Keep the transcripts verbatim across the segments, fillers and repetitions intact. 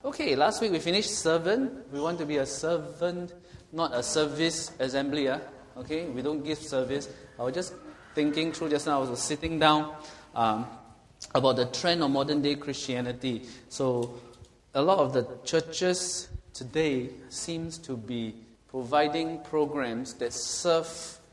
Okay, last week we finished servant. We want to be a servant, not a service assembly. Yeah? Okay, we don't give service. I was just thinking through just now. I was sitting down um, about the trend of modern day Christianity. So a lot of the churches today seems to be providing programs that serve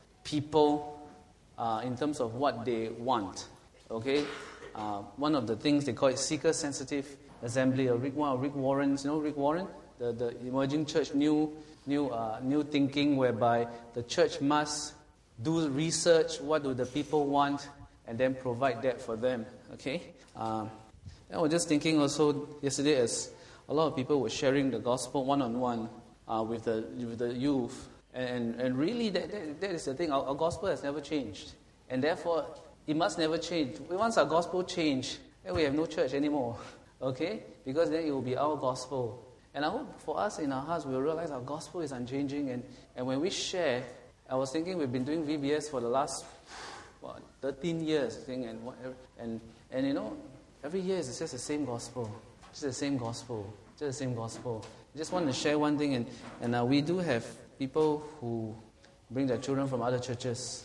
people uh, in terms of what they want. Okay, uh, one of the things they call it seeker-sensitive assembly. Or Rick, one of Rick Warren's, you know Rick Warren, the the emerging church, new new uh, new thinking, whereby the church must do research. What do the people want, and then provide that for them. Okay, um, I was just thinking also yesterday as a lot of people were sharing the gospel one on one with the with the youth, and and really that that, that is the thing. Our, our gospel has never changed, and therefore it must never change. Once our gospel change, then we have no church anymore. Okay? Because then it will be our gospel. And I hope for us in our hearts we'll realize our gospel is unchanging. And, and when we share, I was thinking we've been doing V B S for the last what, thirteen years. I think, and, whatever, and and you know, every year it's just the same gospel. Just the same gospel. Just the same gospel. I just want to share one thing. And, and uh, we do have people who bring their children from other churches.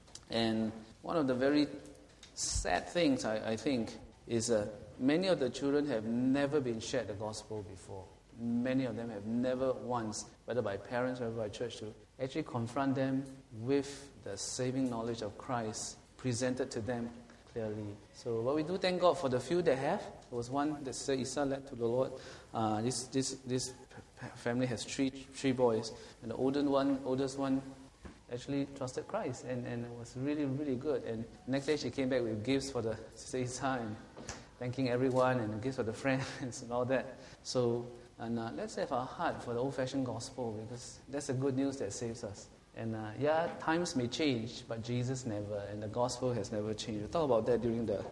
And one of the very sad things, I, I think, is... Uh, Many of the children have never been shared the gospel before. Many of them have never once, whether by parents or by church, to actually confront them with the saving knowledge of Christ presented to them clearly. So, what we do, thank God for the few that have. There was one that Sister Isa led to the Lord. Uh, this this this family has three three boys, and the oldest one, oldest one, actually trusted Christ, and, and it was really really good. And next day she came back with gifts for the Sister Isa and thanking everyone and gifts for the friends and all that. So, and uh, let's have our heart for the old-fashioned gospel, because that's the good news that saves us. And uh, yeah, times may change, but Jesus never, and the gospel has never changed. We'll talk about that during the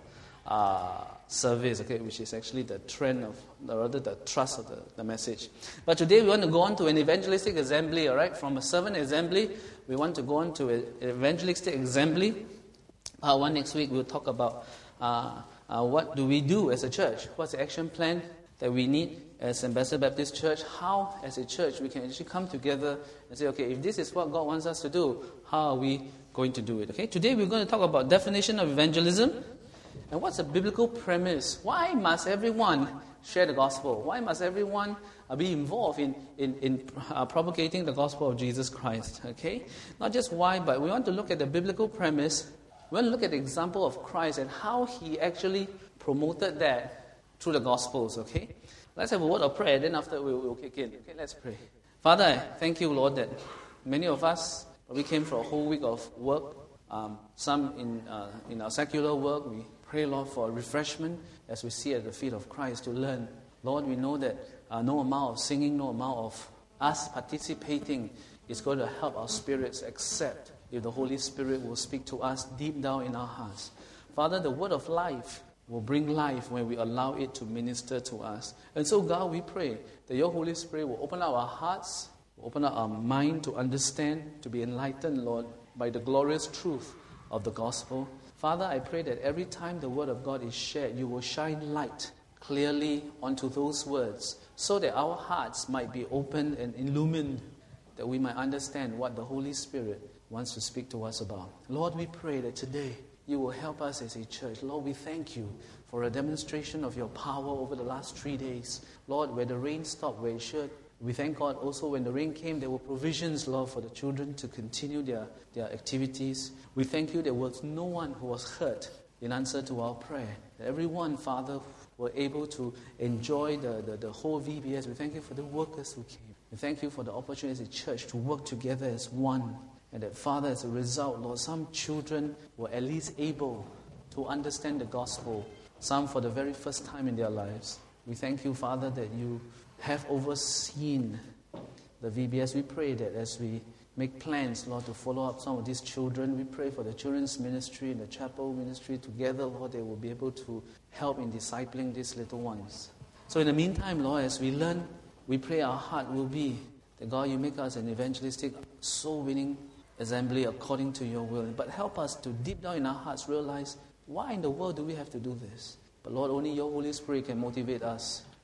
uh, service, okay, which is actually the trend of, or rather the thrust of the, the message. But today we want to go on to an evangelistic assembly, all right? From a servant assembly, we want to go on to an evangelistic assembly. Part one next week, we'll talk about Uh, uh, what do we do as a church? What's the action plan that we need as Ambassador Baptist Church? How, as a church, we can actually come together and say, okay, if this is what God wants us to do, how are we going to do it? Okay, today we're going to talk about definition of evangelism and what's the biblical premise. Why must everyone share the gospel? Why must everyone uh, be involved in in, in uh, propagating the gospel of Jesus Christ? Okay, not just why, but we want to look at the biblical premise. We want to look at the example of Christ and how he actually promoted that through the Gospels, okay? Let's have a word of prayer, then after we'll, we'll kick in. Okay, let's pray. Father, I thank you, Lord, that many of us, we came for a whole week of work. Um, some in uh, in our secular work, we pray, Lord, for refreshment as we see at the feet of Christ to learn. Lord, we know that uh, no amount of singing, no amount of us participating is going to help our spirits accept if the Holy Spirit will speak to us deep down in our hearts. Father, the word of life will bring life when we allow it to minister to us. And so, God, we pray that your Holy Spirit will open up our hearts, will open up our mind to understand, to be enlightened, Lord, by the glorious truth of the gospel. Father, I pray that every time the word of God is shared, you will shine light clearly onto those words so that our hearts might be opened and illumined, that we might understand what the Holy Spirit wants to speak to us about. Lord, we pray that today you will help us as a church. Lord, we thank you for a demonstration of your power over the last three days. Lord, where the rain stopped, where it should, we thank God also when the rain came, there were provisions, Lord, for the children to continue their, their activities. We thank you there was no one who was hurt in answer to our prayer. That everyone, Father, were able to enjoy the, the, the whole V B S. We thank you for the workers who came. We thank you for the opportunity as a church to work together as one. And that, Father, as a result, Lord, some children were at least able to understand the gospel, some for the very first time in their lives. We thank you, Father, that you have overseen the V B S. We pray that as we make plans, Lord, to follow up some of these children, we pray for the children's ministry and the chapel ministry together, Lord, they will be able to help in discipling these little ones. So in the meantime, Lord, as we learn, we pray our heart will be that, God, you make us an evangelistic, soul-winning assembly according to your will. But help us to deep down in our hearts realize, why in the world do we have to do this? But Lord, only your Holy Spirit can motivate us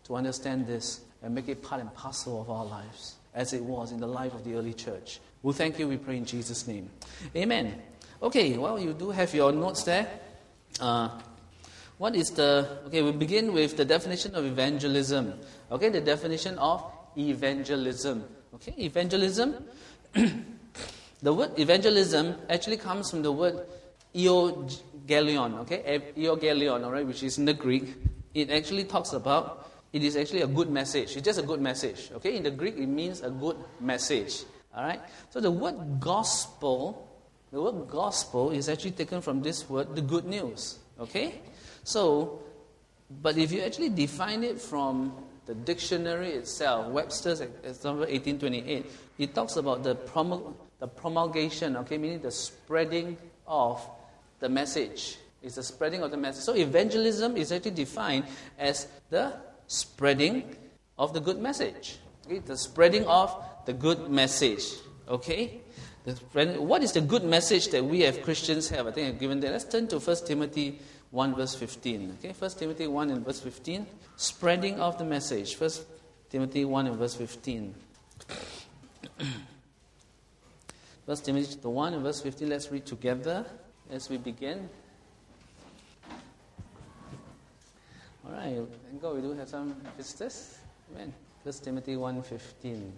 to understand this and make it part and parcel of our lives, as it was in the life of the early church. We'll thank you, we pray in Jesus' name. Amen. Okay, well, you do have your notes there. Uh, what is the... Okay, we'll begin with the definition of evangelism. Okay, the definition of evangelism. Okay, evangelism. The word evangelism actually comes from the word euangelion. Okay, euangelion, all right, which is in the Greek. It actually talks about... It is actually a good message. It's just a good message. Okay, in the Greek, it means a good message. All right. So the word gospel, the word gospel is actually taken from this word, the good news. Okay. So, but if you actually define it from the dictionary itself, Webster's example eighteen twenty-eight, it talks about the promul- the promulgation. Okay, meaning the spreading of the message. It's the spreading of the message. So evangelism is actually defined as the spreading of the good message. Okay? The spreading of the good message. Okay? The spread, what is the good message that we as Christians have? I think I've given that. Let's turn to First Timothy one verse fifteen. Okay? First Timothy one and verse fifteen. Spreading of the message. First Timothy one and verse fifteen. First Timothy one and verse fifteen. Let's read together as we begin. All right, thank God we do have some visitors. Amen. First Timothy one fifteen.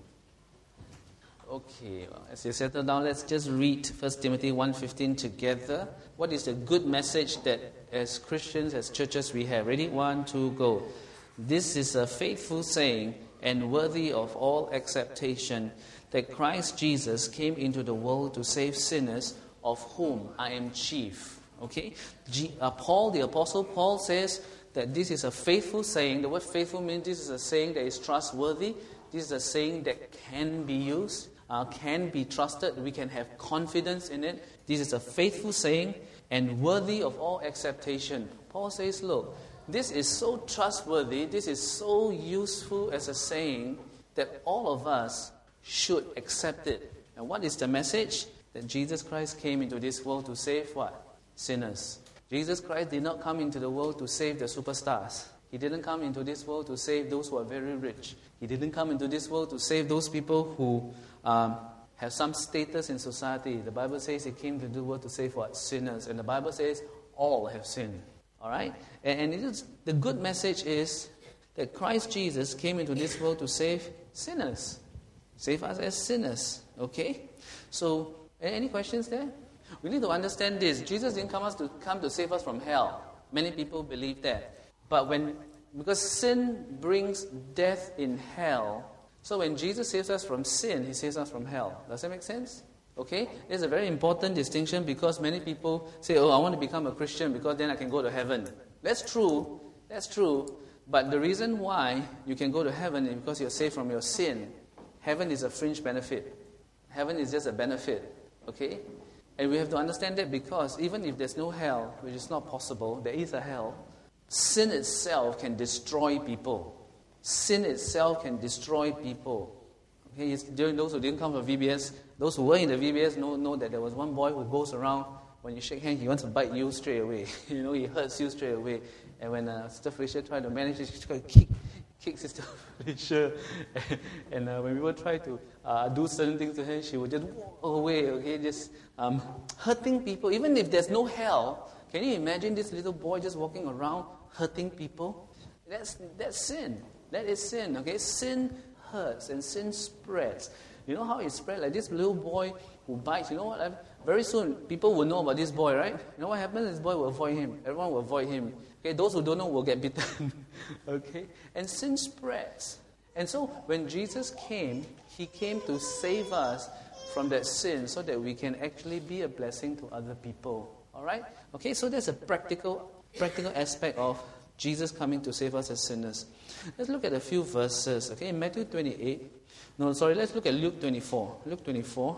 Okay, well, as you settle down, let's just read First Timothy one fifteen together. What is the good message that as Christians, as churches we have? Ready? One, two, go. This is a faithful saying and worthy of all acceptation, that Christ Jesus came into the world to save sinners, of whom I am chief. Okay? G- uh, Paul, the Apostle Paul says that this is a faithful saying. The word faithful means this is a saying that is trustworthy. This is a saying that can be used, uh, can be trusted. We can have confidence in it. This is a faithful saying and worthy of all acceptation. Paul says, look, this is so trustworthy, this is so useful as a saying that all of us should accept it. And what is the message? That Jesus Christ came into this world to save what? Sinners. Jesus Christ did not come into the world to save the superstars. He didn't come into this world to save those who are very rich. He didn't come into this world to save those people who um, have some status in society. The Bible says He came to the world to save what? Sinners. And the Bible says all have sinned. All right? And, and it is, the good message is that Christ Jesus came into this world to save sinners. Save us as sinners. Okay? So, any questions there? We need to understand this. Jesus didn't come us to come to save us from hell. Many people believe that. But when, because sin brings death in hell, so when Jesus saves us from sin, He saves us from hell. Does that make sense? Okay? It's a very important distinction because many people say, oh, I want to become a Christian because then I can go to heaven. That's true. That's true. But the reason why you can go to heaven is because you're saved from your sin. Heaven is a fringe benefit. Heaven is just a benefit. Okay? And we have to understand that because even if there's no hell, which is not possible, there is a hell, sin itself can destroy people. Sin itself can destroy people. Okay, during those who didn't come from V B S, those who were in the V B S know, know that there was one boy who goes around, when you shake hands, he wants to bite you straight away. You know, he hurts you straight away. And when uh, Sister Felicia tried to manage it, she tried to kick, kick Sister Felicia. and and uh, when people try to uh, do certain things to her, she would just walk away, okay, just um, hurting people. Even if there's no hell, can you imagine this little boy just walking around hurting people? That's that's sin. That is sin, okay? Sin hurts and sin spreads. You know how it spread? Like this little boy who bites. You know what? I've, very soon, people will know about this boy, right? You know what happens? This boy will avoid him. Everyone will avoid him. Okay, those who don't know will get bitten. Okay? And sin spreads. And so, when Jesus came, He came to save us from that sin so that we can actually be a blessing to other people. All right? Okay, so there's a practical, practical aspect of Jesus coming to save us as sinners. Let's look at a few verses. Okay, in Matthew twenty-eight. No, sorry, let's look at Luke twenty-four. Luke twenty-four.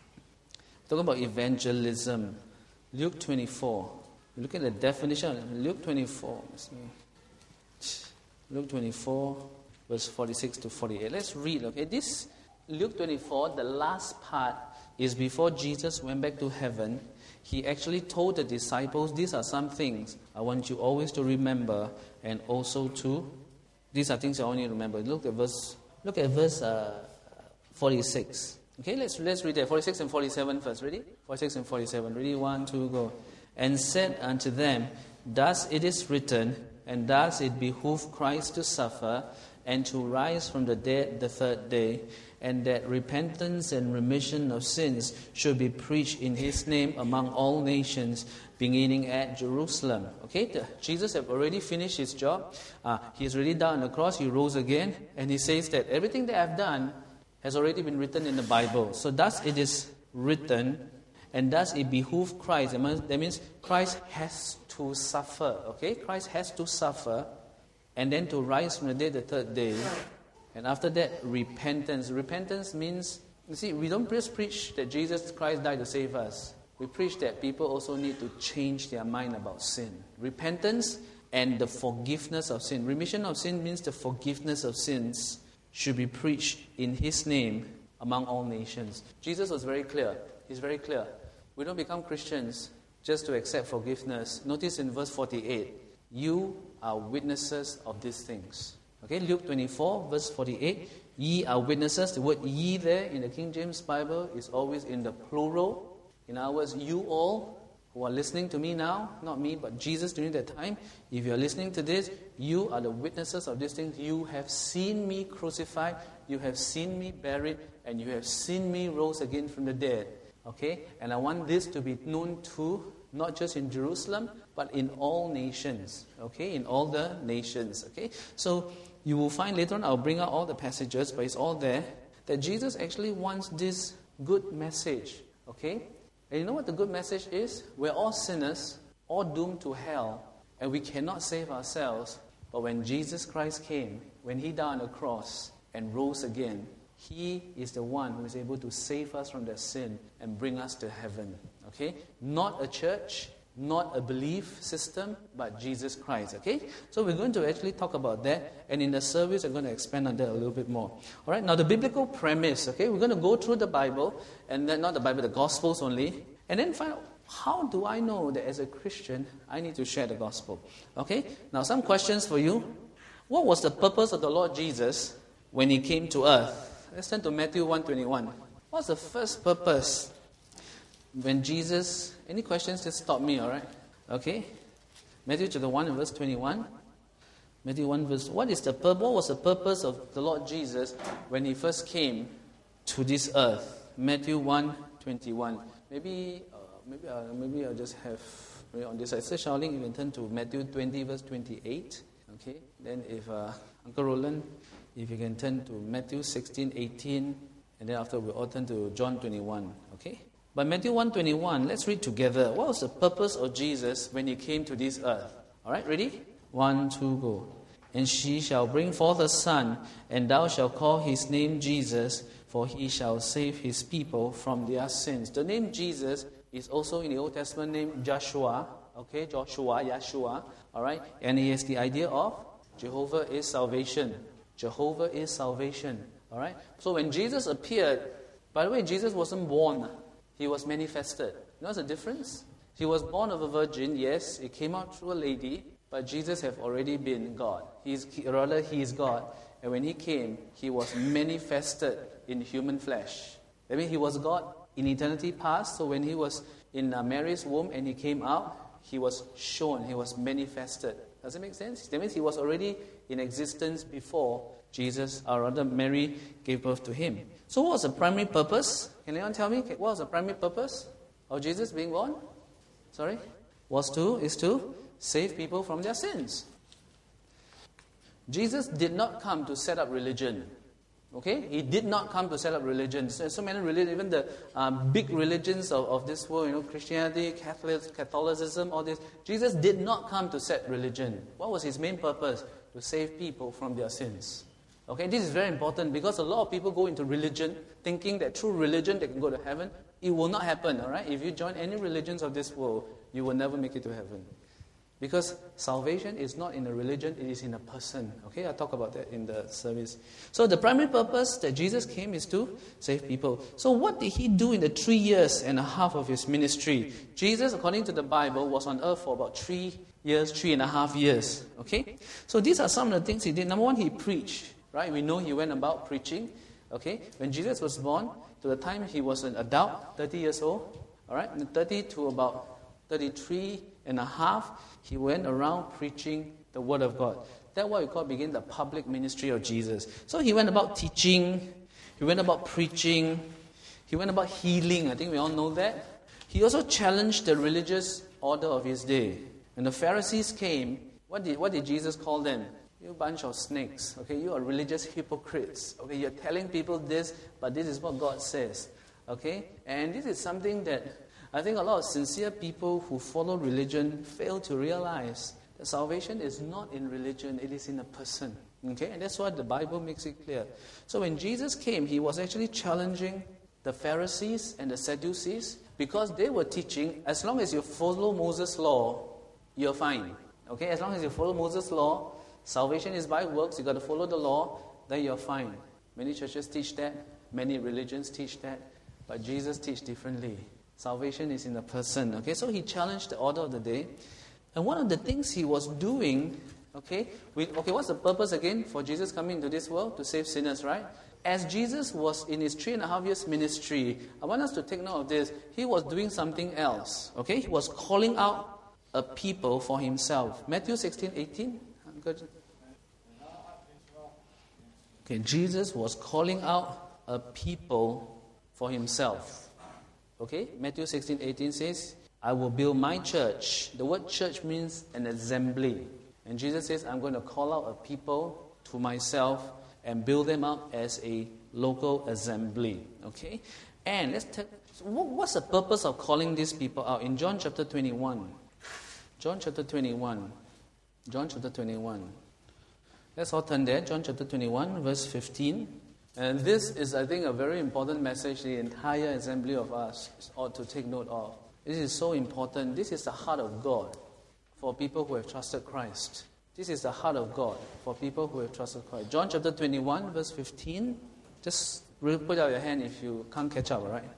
Talking about evangelism. Luke twenty-four. Look at the definition. Luke twenty-four. Luke twenty-four, verse forty-six to forty-eight. Let's read, okay? This Luke twenty-four, the last part is before Jesus went back to heaven. He actually told the disciples, these are some things I want you always to remember and also to These are things you all need to remember. Look at verse, look at verse uh, forty-six. Okay, let's let's read that. forty-six and forty-seven first. Ready? forty-six and forty-seven. Ready? One, two, go. And said unto them, thus it is written, and thus it behooved Christ to suffer, and to rise from the dead the third day, and that repentance and remission of sins should be preached in his name among all nations, beginning at Jerusalem. Okay, the, Jesus have already finished his job. Uh, he's already died on the cross. He rose again, and he says that everything that I've done has already been written in the Bible. So thus it is written, and thus it behooved Christ. That means Christ has to suffer. Okay, Christ has to suffer, and then to rise from the dead the third day. And after that, repentance. Repentance means, you see, we don't just preach that Jesus Christ died to save us. We preach that people also need to change their mind about sin. Repentance and the forgiveness of sin. Remission of sin means the forgiveness of sins should be preached in his name among all nations. Jesus was very clear. He's very clear. We don't become Christians just to accept forgiveness. Notice in verse forty-eight, you are witnesses of these things. Okay, Luke twenty-four, verse forty-eight. Ye are witnesses. The word ye there in the King James Bible is always in the plural. In other words, you all who are listening to me now, not me, but Jesus during that time, if you are listening to this, you are the witnesses of these things. You have seen me crucified, you have seen me buried, and you have seen me rose again from the dead. Okay? And I want this to be known to not just in Jerusalem, but in all nations. Okay? In all the nations. Okay? So you will find later on, I'll bring out all the passages, but it's all there, that Jesus actually wants this good message. Okay? And you know what the good message is? We're all sinners, all doomed to hell, and we cannot save ourselves. But when Jesus Christ came, when he died on the cross and rose again, he is the one who is able to save us from their sin and bring us to heaven. Okay? Not a church, not a belief system, but Jesus Christ. Okay? So we're going to actually talk about that, and in the service I'm going to expand on that a little bit more. All right? Now the biblical premise, okay? We're going to go through the Bible, and then not the Bible, the Gospels only, and then find out, how do I know that as a Christian I need to share the gospel? Okay? Now some questions for you. What was the purpose of the Lord Jesus when he came to earth? Let's turn to Matthew one twenty-one. What's the first purpose when Jesus... Any questions? Just stop me, all right? Okay? Matthew chapter one and verse twenty-one. Matthew one verse... What is the pur- What was the purpose of the Lord Jesus when he first came to this earth? Matthew one twenty-one. Maybe, uh, maybe, uh, maybe I'll just have on this side. So Shaoling, you can turn to Matthew twenty verse twenty-eight. Okay? Then if uh, Uncle Roland... If you can turn to Matthew sixteen, eighteen, and then after we all turn to John twenty-one, okay? But Matthew one twenty-one, let's read together. What was the purpose of Jesus when he came to this earth? All right, ready? One, two, go. And she shall bring forth a son, and thou shalt call his name Jesus, for he shall save his people from their sins. The name Jesus is also in the Old Testament named Joshua, okay? Joshua, Yeshua, all right? And he has the idea of Jehovah is salvation. Jehovah is salvation. All right? So when Jesus appeared, by the way, Jesus wasn't born. He was manifested. You know what's the difference? He was born of a virgin, yes. It came out through a lady, but Jesus have already been God. He's, he, rather, he is God. And when he came, he was manifested in human flesh. I mean, he was God in eternity past. So when he was in uh, Mary's womb and he came out, he was shown, he was manifested. Does it make sense? That means he was already in existence before Jesus, or rather Mary, gave birth to him. So what was the primary purpose? Can anyone tell me? What was the primary purpose of Jesus being born? Sorry? Was to, is to save people from their sins. Jesus did not come to set up religion. Okay? He did not come to set up religion. So, so many religions, even the um, big religions of, of this world, you know, Christianity, Catholic, Catholicism, all this. Jesus did not come to set religion. What was his main purpose? To save people from their sins. Okay, this is very important because a lot of people go into religion thinking that through religion they can go to heaven. It will not happen, all right? If you join any religions of this world, you will never make it to heaven. Because salvation is not in a religion, it is in a person. Okay, I'll talk about that in the service. So the primary purpose that Jesus came is to save people. So what did he do in the three years and a half of his ministry? Jesus, according to the Bible, was on earth for about three years, three and a half years. Okay, so these are some of the things he did. Number one, he preached. Right, we know he went about preaching. Okay, when Jesus was born, to the time he was an adult, thirty years old. All right, and thirty to about thirty-three and a half, he went around preaching the word of God. That's what we call begin the public ministry of Jesus. So he went about teaching, he went about preaching, he went about healing. I think we all know that. He also challenged the religious order of his day. When the Pharisees came, what did, what did Jesus call them? You bunch of snakes. Okay, you are religious hypocrites. Okay, you're telling people this, but this is what God says. Okay, and this is something that I think a lot of sincere people who follow religion fail to realize that salvation is not in religion, it is in a person. Okay, and that's why the Bible makes it clear. So when Jesus came, he was actually challenging the Pharisees and the Sadducees because they were teaching, as long as you follow Moses' law, you're fine. Okay, as long as you follow Moses' law, salvation is by works, you got to follow the law, then you're fine. Many churches teach that, many religions teach that, but Jesus teach differently. Salvation is in the person. Okay, so he challenged the order of the day. And one of the things he was doing, okay, we, okay, what's the purpose again for Jesus coming into this world? To save sinners, right? As Jesus was in his three and a half years ministry, I want us to take note of this. He was doing something else. Okay, he was calling out a people for himself. Matthew sixteen, eighteen. Okay, Jesus was calling out a people for himself. Okay, Matthew sixteen, eighteen says, I will build my church. The word church means an assembly. And Jesus says, I'm going to call out a people to myself and build them up as a local assembly. Okay, and let's take, so what's the purpose of calling these people out? In John chapter twenty-one. John chapter twenty-one. John chapter twenty-one. Let's all turn there. John chapter twenty-one, verse fifteen. And this is, I think, a very important message the entire assembly of us ought to take note of. This is so important. This is the heart of God for people who have trusted Christ. This is the heart of God for people who have trusted Christ. John chapter twenty-one, verse fifteen. Just put out your hand if you can't catch up, all right?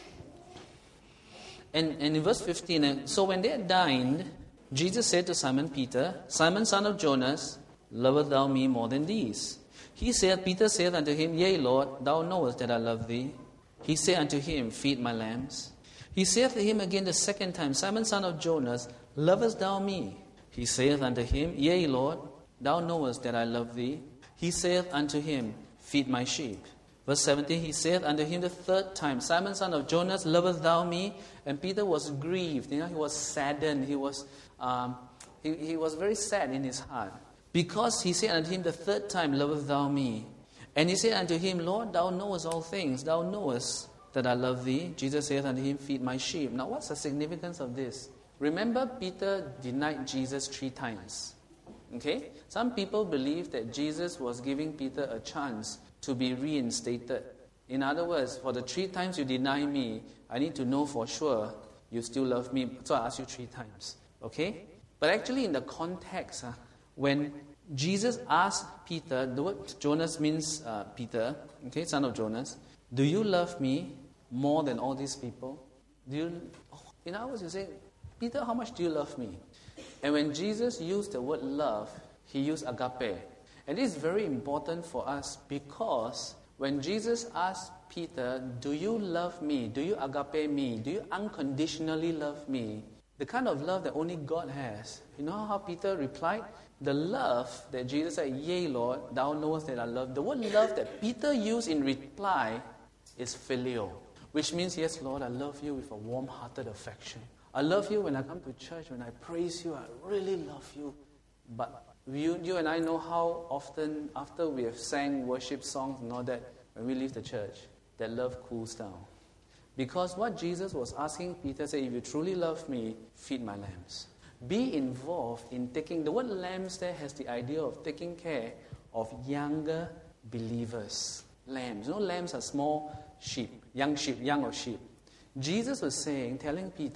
And, and in verse fifteen, and so when they had dined, Jesus said to Simon Peter, Simon, son of Jonas, lovest thou me more than these? He said, Peter said unto him, Yea, Lord, thou knowest that I love thee. He said unto him, Feed my lambs. He saith to him again the second time, Simon, son of Jonas, lovest thou me? He saith unto him, Yea, Lord, thou knowest that I love thee. He saith unto him, Feed my sheep. Verse seventeen, he saith unto him the third time, Simon, son of Jonas, lovest thou me? And Peter was grieved. You know, he was saddened. He was, um, he, he was very sad in his heart. Because he said unto him the third time, lovest thou me? And he said unto him, Lord, thou knowest all things. Thou knowest that I love thee. Jesus saith unto him, Feed my sheep. Now, what's the significance of this? Remember, Peter denied Jesus three times. Okay? Some people believe that Jesus was giving Peter a chance to be reinstated. In other words, for the three times you deny me, I need to know for sure you still love me. So I ask you three times. Okay? But actually, in the context, uh, when Jesus asked Peter, the word Jonas means uh, Peter, okay, son of Jonas, do you love me more than all these people? Do you? Oh, in other words, you say, Peter, how much do you love me? And when Jesus used the word love, he used agape. And this is very important for us because when Jesus asked Peter, do you love me? Do you agape me? Do you unconditionally love me? The kind of love that only God has. You know how Peter replied? The love that Jesus said, Yea, Lord, thou knowest that I love. The word love that Peter used in reply is phileo, which means, yes, Lord, I love you with a warm-hearted affection. I love you when I come to church, when I praise you, I really love you. But you, you and I know how often, after we have sang worship songs and all that, when we leave the church, that love cools down. Because what Jesus was asking Peter, said, if you truly love me, feed my lambs. Be involved in taking, the word lambs there has the idea of taking care of younger believers. Lambs. You know, lambs are small sheep, young sheep, young or sheep. Jesus was saying, telling Peter,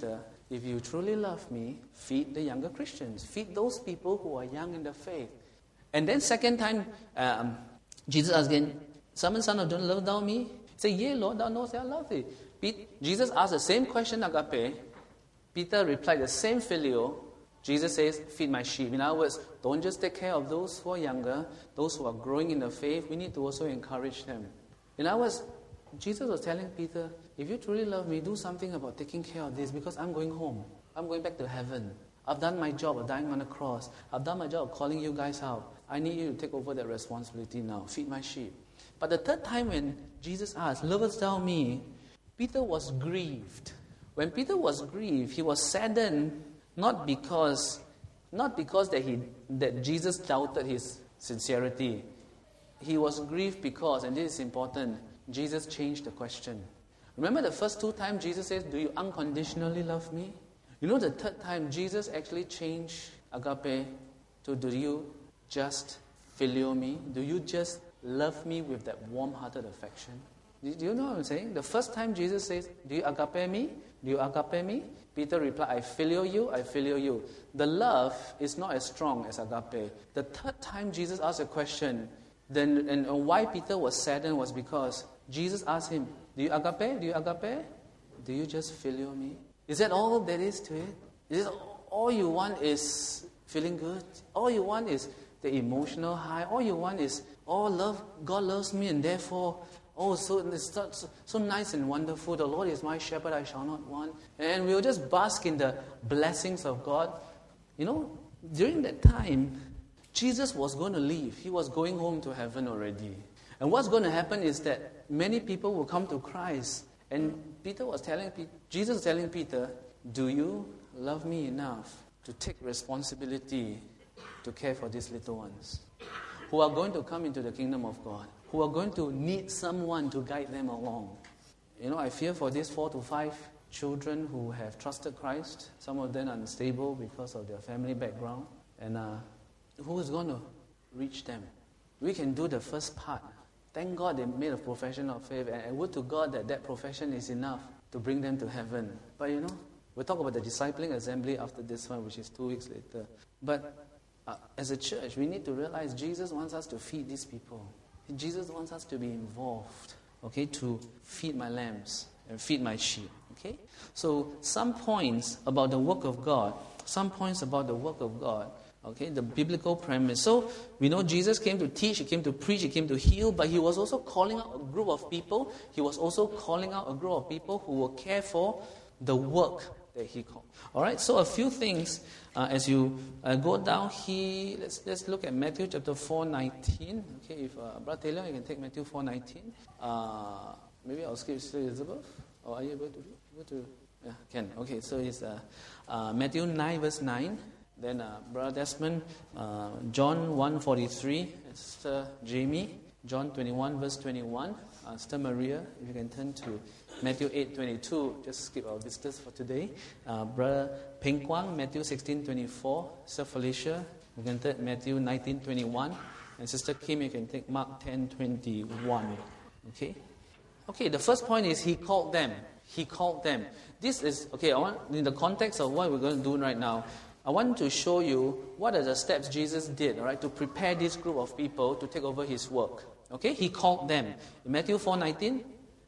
if you truly love me, feed the younger Christians. Feed those people who are young in the faith. And then second time, um, Jesus asked again, Simon, son of John, love thou me? He said, yea, Lord, thou knowest that I love thee. Jesus asked the same question, agape. Peter replied the same phileo. Jesus says, feed my sheep. In other words, don't just take care of those who are younger, those who are growing in the faith. We need to also encourage them. In other words, Jesus was telling Peter, if you truly love me, do something about taking care of this, because I'm going home. I'm going back to heaven. I've done my job of dying on the cross. I've done my job of calling you guys out. I need you to take over that responsibility now. Feed my sheep. But the third time when Jesus asked, lovest thou me? Peter was grieved. When Peter was grieved, he was saddened, not because, not because that he that Jesus doubted his sincerity. He was grieved because, and this is important, Jesus changed the question. Remember the first two times Jesus says, do you unconditionally love me? You know the third time Jesus actually changed agape to, do you just phileo me? Do you just love me with that warm-hearted affection? Do you know what I'm saying? The first time Jesus says, do you agape me? Do you agape me? Peter replied, I phileo you, I phileo you. The love is not as strong as agape. The third time Jesus asked a question, then and why Peter was saddened was because Jesus asked him, do you agape? Do you agape? Do you just phileo me? Is that all there is to it? Is it all you want is feeling good? All you want is the emotional high? All you want is, oh, love, God loves me, and therefore, oh, so it's so, so nice and wonderful. The Lord is my shepherd, I shall not want. And we'll just bask in the blessings of God. You know, during that time, Jesus was going to leave. He was going home to heaven already. And what's going to happen is that many people will come to Christ. And Peter was telling, Jesus was telling Peter, do you love me enough to take responsibility to care for these little ones who are going to come into the kingdom of God, who are going to need someone to guide them along? You know, I fear for these four to five children who have trusted Christ. Some of them are unstable because of their family background. And uh, who is going to reach them? We can do the first part. Thank God they made a profession of faith, and would to God that that profession is enough to bring them to heaven. But you know, we'll talk about the discipling assembly after this one, which is two weeks later. But uh, as a church, we need to realize Jesus wants us to feed these people. Jesus wants us to be involved, okay, to feed my lambs and feed my sheep, okay? So some points about the work of God, some points about the work of God, okay, the biblical premise. So we know Jesus came to teach, he came to preach, he came to heal, but he was also calling out a group of people. He was also calling out a group of people who will care for the work that he called. All right, so a few things uh, as you uh, go down here. Let's let's look at Matthew chapter four nineteen. Okay, if uh, Brother Taylor, you can take Matthew four nineteen. Uh, maybe I'll skip Sister Elizabeth. Or are you able to do? Able to? Yeah, can. Okay, so it's uh, uh, Matthew nine verse nine. Then uh, Brother Desmond, uh, John one forty-three, Sister Jamie, John twenty-one verse twenty-one, uh, Sister Maria, if you can turn to Matthew eight twenty-two, just skip our visitors for today. Uh, Brother Peng Kwang, Matthew sixteen twenty-four, Sister Felicia, you can take Matthew nineteen twenty-one, and Sister Kim, you can take Mark ten twenty-one. Okay? Okay, the first point is he called them. He called them. This is, okay, I want, in the context of what we're going to do right now, I want to show you what are the steps Jesus did, all right, to prepare this group of people to take over his work. Okay, he called them. In Matthew four nineteen.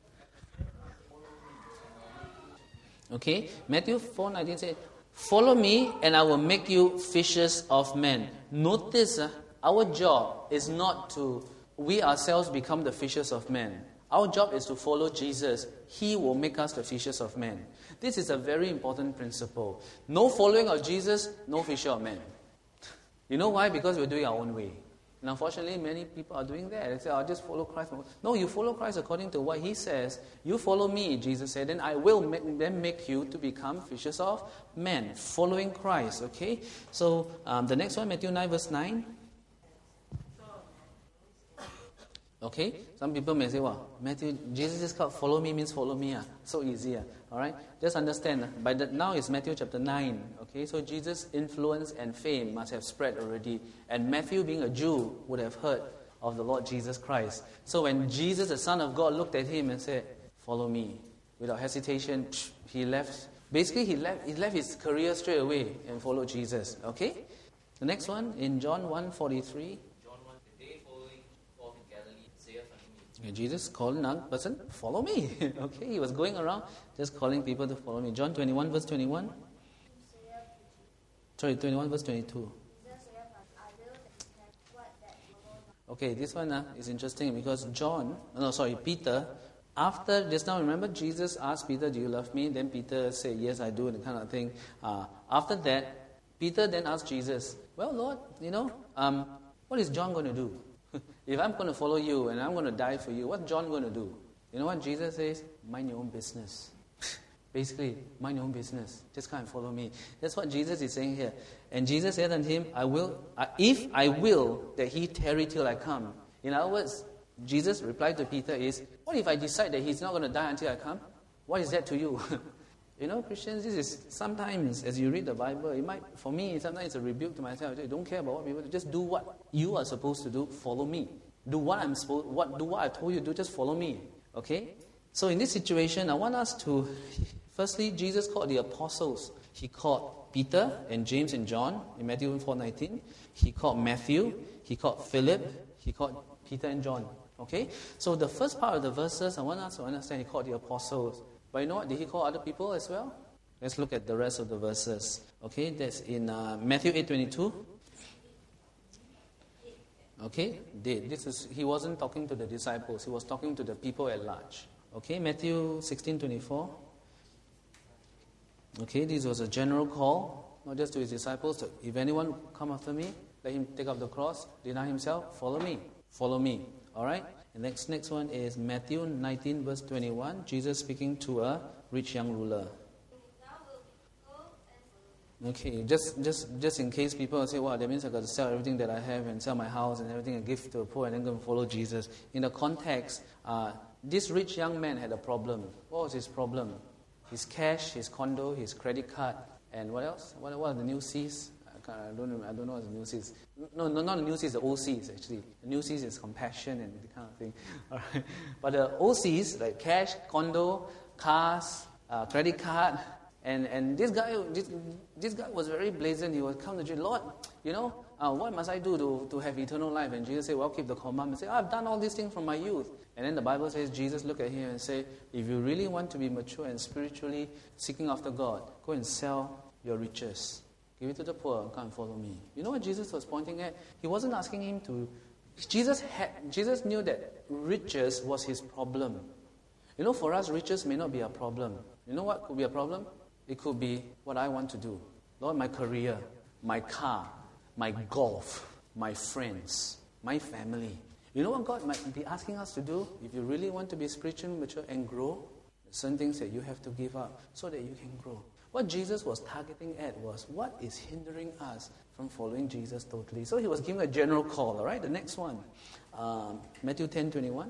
Okay, Matthew four nineteen says, follow me and I will make you fishers of men. Notice, uh, our job is not to, we ourselves become the fishers of men. Our job is to follow Jesus. He will make us the fishers of men. This is a very important principle. No following of Jesus, no fisher of men. You know why? Because we're doing our own way. And unfortunately, many people are doing that. They say, I'll just follow Christ. No, you follow Christ according to what he says. You follow me, Jesus said, then I will make, then make you to become fishers of men. Following Christ, okay? So, um, the next one, Matthew nine verse nine. Okay, some people may say, well, Matthew, Jesus is called follow me means follow me. Ah. So easy. Ah. All right, just understand. By the, now it's Matthew chapter nine. Okay, so Jesus' influence and fame must have spread already. And Matthew, being a Jew, would have heard of the Lord Jesus Christ. So when Jesus, the Son of God, looked at him and said, follow me, without hesitation, he left Basically, he left, he left his career straight away and followed Jesus. Okay? The next one, in John one forty-three. John one, the day following forth in Galilee, saith unto me. Jesus called another person, follow me. Okay, he was going around just calling people to follow me. John twenty-one, verse twenty-one. Sorry, twenty-one, verse twenty-two. Okay, this one uh, is interesting because John, no, sorry, Peter, after, just now remember Jesus asked Peter, do you love me? Then Peter said, yes, I do, and kind of thing. Uh, after that, Peter then asked Jesus, well, Lord, you know, um, what is John going to do? If I'm going to follow you and I'm going to die for you, what's John going to do? You know what Jesus says? Mind your own business. Basically, mind your own business. Just come and follow me. That's what Jesus is saying here. And Jesus said unto him, I will, uh, if I will, that he tarry till I come. In other words, Jesus' reply to Peter is, what if I decide that he's not going to die until I come? What is that to you? You know, Christians, this is sometimes, as you read the Bible, it might, for me, sometimes it's a rebuke to myself. I don't care about what people do. Just do what you are supposed to do. Follow me. Do what I'm supposed, what, do what I told you to do. Just follow me. Okay? So in this situation, I want us to, firstly, Jesus called the apostles. He called Peter and James and John in Matthew four nineteen. He called Matthew. He called Philip. He called Peter and John. Okay? So the first part of the verses, I want us to understand he called the apostles. But you know what? Did he call other people as well? Let's look at the rest of the verses. Okay? That's in uh, Matthew eight twenty-two. Okay? Did. This is, he wasn't talking to the disciples. He was talking to the people at large. Okay? Matthew sixteen twenty-four. Okay? This was a general call, not just to his disciples. So if anyone come after me, let him take up the cross, deny himself, follow me. Follow me. Alright? The next, next one is Matthew nineteen verse twenty-one. Jesus speaking to a rich young ruler. Okay, just just just in case people say, well, that means I've got to sell everything that I have and sell my house and everything and give to the poor and then go and follow Jesus. In the context, uh, this rich young man had a problem. What was his problem? His cash, his condo, his credit card, and what else? What, what are the new C's? I, can't, I don't know. I don't know what the new C's. No, no, not the new C's. The old C's actually. The new C's is compassion and that kind of thing. All right. But the old C's like cash, condo, cars, uh, credit card, and and this guy, this, this guy was very blazing. He would come to Jesus, Lord, you know, uh, what must I do to, to have eternal life? And Jesus said, well, keep the commandments. Say, oh, I've done all these things from my youth. And then the Bible says, Jesus looked at him and said, if you really want to be mature and spiritually seeking after God, go and sell your riches. Give it to the poor and come and follow me. You know what Jesus was pointing at? He wasn't asking him to... Jesus had, Jesus knew that riches was his problem. You know, for us, riches may not be a problem. You know what could be a problem? It could be what I want to do. Lord, my career, my car, my golf, my friends, my family. You know what God might be asking us to do? If you really want to be spiritually mature and grow, there's certain things that you have to give up so that you can grow. What Jesus was targeting at was what is hindering us from following Jesus totally. So he was giving a general call, all right? The next one, um, Matthew ten twenty-one.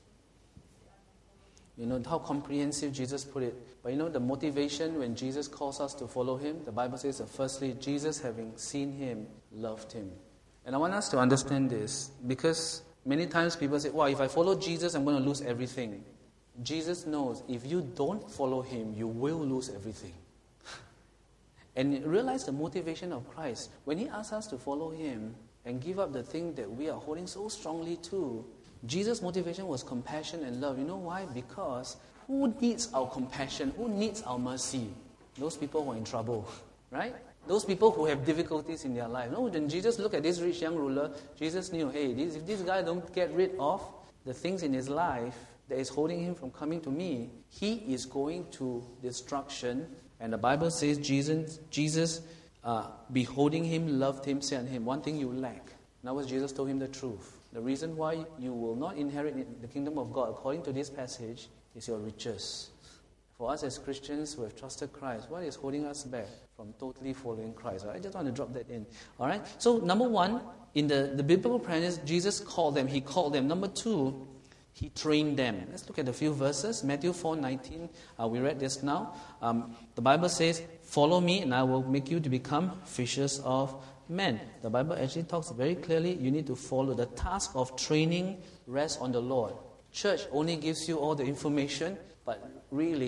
You know how comprehensive Jesus put it. But you know the motivation when Jesus calls us to follow him, the Bible says that firstly, Jesus having seen him, loved him. And I want us to understand this because many times people say, well, if I follow Jesus, I'm going to lose everything. Jesus knows if you don't follow him, you will lose everything. And realize the motivation of Christ. When he asks us to follow him and give up the thing that we are holding so strongly to, Jesus' motivation was compassion and love. You know why? Because who needs our compassion? Who needs our mercy? Those people who are in trouble, right? Those people who have difficulties in their life. No, when Jesus looked at this rich young ruler, Jesus knew, hey, this, if this guy don't get rid of the things in his life that is holding him from coming to me, he is going to destruction. And the Bible says Jesus, Jesus uh, beholding him, loved him, said unto him, one thing you lack. In other words, Jesus told him the truth. The reason why you will not inherit the kingdom of God, according to this passage, is your riches. For us as Christians who have trusted Christ, what is holding us back from totally following Christ? I just want to drop that in. All right? So, number one, in the, the biblical practice, Jesus called them. He called them. Number two, he trained them. Let's look at a few verses. Matthew four nineteen, uh, we read this now. Um, the Bible says, follow me and I will make you to become fishers of men. The Bible actually talks very clearly, you need to follow. The task of training rests on the Lord. Church only gives you all the information, but really,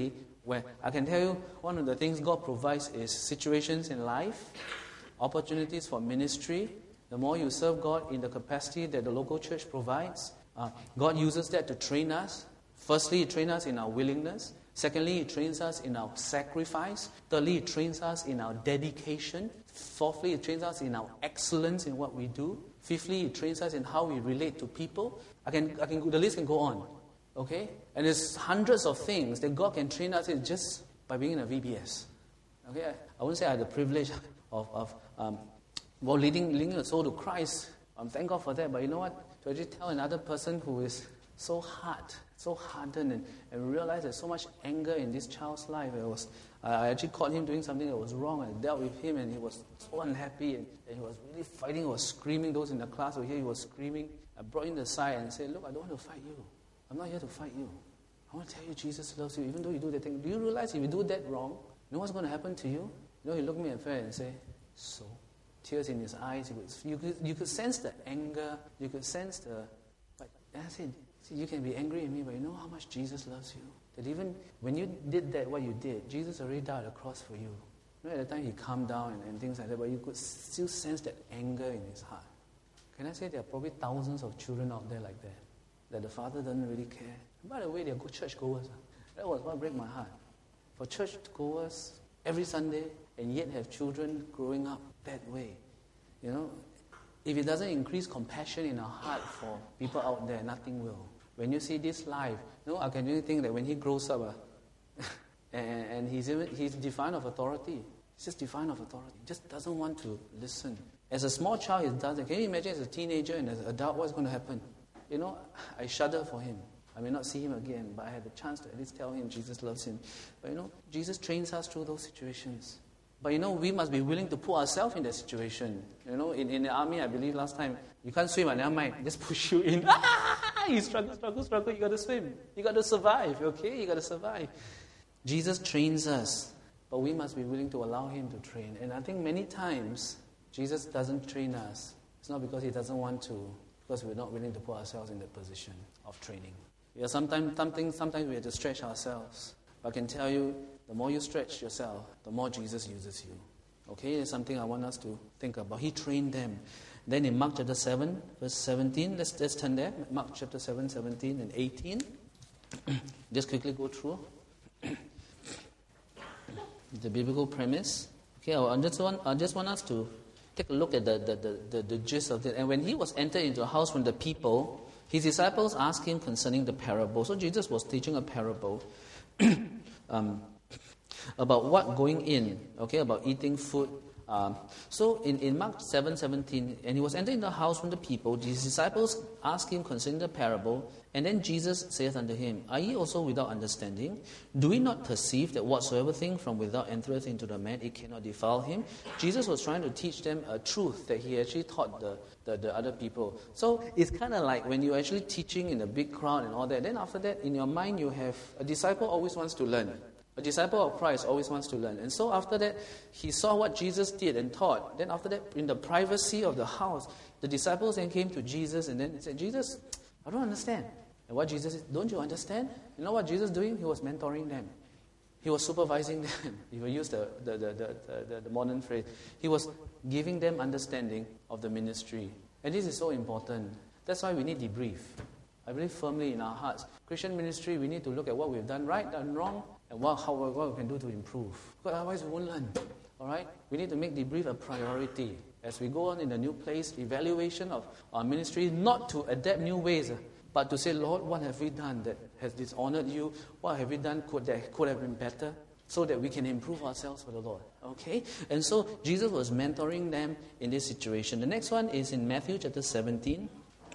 Where I can tell you, one of the things God provides is situations in life, opportunities for ministry. The more you serve God in the capacity that the local church provides, uh, God uses that to train us. Firstly, He trains us in our willingness. Secondly, He trains us in our sacrifice. Thirdly, He trains us in our dedication. Fourthly, He trains us in our excellence in what we do. Fifthly, He trains us in how we relate to people. I can, I can, the list can go on. Okay? And there's hundreds of things that God can train us in just by being in a V B S. Okay? I, I wouldn't say I had the privilege of, of um, well, leading, leading a soul to Christ. Um, thank God for that. But you know what? To actually tell another person who is so hard, so hardened, and, and realize there's so much anger in this child's life. It was, I actually caught him doing something that was wrong. I dealt with him, and he was so unhappy, and, and he was really fighting. He was screaming. Those in the class were here. He was screaming. I brought him aside and said, "Look, I don't want to fight you. I'm not here to fight you. I want to tell you Jesus loves you, even though you do that thing. Do you realize if you do that wrong, you know what's going to happen to you?" You know, he looked me in the face and said, "So?" Tears in his eyes. You could, you could, you could sense the anger. You could sense the... But and I said, "See, you can be angry at me, but you know how much Jesus loves you? That even when you did that, what you did, Jesus already died on the cross for you. You know, at the time he calmed down and, and things like that, but you could still sense that anger in his heart." Can I say there are probably thousands of children out there like that? That the father doesn't really care. And by the way, they're good churchgoers. That was what broke my heart. For churchgoers every Sunday and yet have children growing up that way. You know, if it doesn't increase compassion in our heart for people out there, nothing will. When you see this life, you know, I can really think that when he grows up, uh, and, and he's even, he's defiant of authority. He's just defiant of authority. He just doesn't want to listen. As a small child, he doesn't. Can you imagine as a teenager and as an adult, what's going to happen? You know, I shudder for him. I may not see him again, but I had the chance to at least tell him Jesus loves him. But you know, Jesus trains us through those situations. But you know, we must be willing to put ourselves in that situation. You know, in, in the army, I believe last time, you can't swim, and never mind, just push you in. Ah, you struggle, struggle, struggle, you got to swim. You got to survive, okay? You got to survive. Jesus trains us, but we must be willing to allow him to train. And I think many times, Jesus doesn't train us. It's not because he doesn't want to, because we're not willing to put ourselves in that position of training. Yeah, sometimes, sometimes, sometimes we have to stretch ourselves. But I can tell you, the more you stretch yourself, the more Jesus uses you. Okay, it's something I want us to think about. He trained them. Then in Mark chapter seven, verse seventeen, let's, let's turn there. Mark chapter seven, seventeen and eighteen. Just quickly go through the biblical premise. Okay, I just want, I just want us to take a look at the, the, the, the, the gist of it. And when he was entered into a house from the people, his disciples asked him concerning the parable. So Jesus was teaching a parable um, about what going in, okay, about eating food. Um, so in, in Mark seven seventeen, and he was entering the house from the people, his disciples asked him concerning the parable, and then Jesus saith unto him, Are ye also without understanding? Do we not perceive that whatsoever thing from without entereth into the man, it cannot defile him? Jesus was trying to teach them a truth that he actually taught the, the, the other people. So it's kind of like when you're actually teaching in a big crowd and all that, then after that, in your mind, you have, a disciple always wants to learn. A disciple of Christ always wants to learn. And so after that, he saw what Jesus did and taught. Then after that, in the privacy of the house, the disciples then came to Jesus and then said, Jesus, I don't understand. And what Jesus said, don't you understand? You know what Jesus was doing? He was mentoring them. He was supervising them. He will use the, the, the, the, the, the modern phrase. He was giving them understanding of the ministry. And this is so important. That's why we need debrief. I believe firmly in our hearts. Christian ministry, we need to look at what we've done right, done wrong, and what, how, what we can do to improve. Because otherwise we won't learn. All right? We need to make debrief a priority. As we go on in a new place, evaluation of our ministry, not to adapt new ways, but to say, Lord, what have we done that has dishonored you? What have we done could, that could have been better? So that we can improve ourselves for the Lord. Okay? And so Jesus was mentoring them in this situation. The next one is in Matthew chapter seventeen.